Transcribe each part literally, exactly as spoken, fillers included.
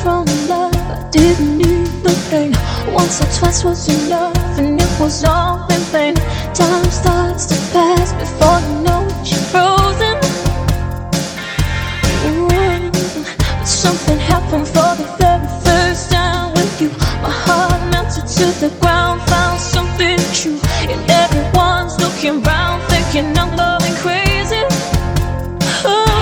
from love. I didn't need the pain. Once or twice was enough, and it was all in vain. Time starts to pass before you know it, you're frozen. Ooh, but something happened for the very first time with you. My heart melted to the ground, found something true, and everyone's looking round, thinking I'm going crazy. Ooh.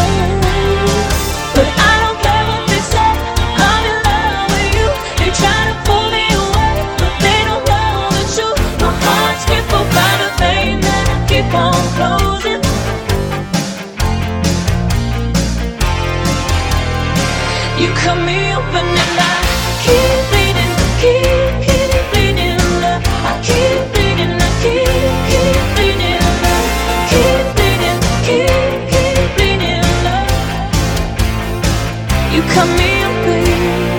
You cut me open and I keep bleeding, keep, keep bleeding, love. I keep bleeding, I keep, keep bleeding, love. Keep bleeding, keep, keep bleeding, love. You cut me open.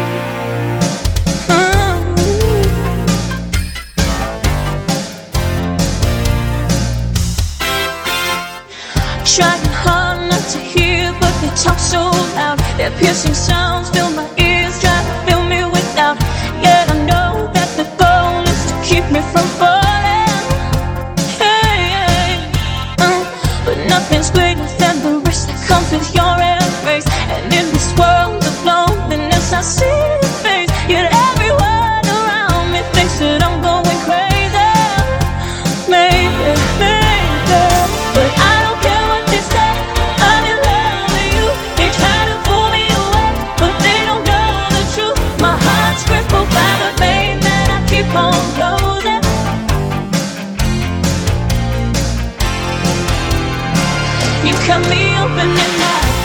Trying hard not to hear, but they talk so loud. Their piercing sounds fill my ears, try to fill me with doubt. Yet I know that the goal is to keep me from falling. Hey, hey, uh, but nothing's greater than the risk that comes with your embrace. And in this world of loneliness, I see your face. Yet everyone around me thinks that I'm going crazy. Maybe, maybe, but I don't care. You cut me open and I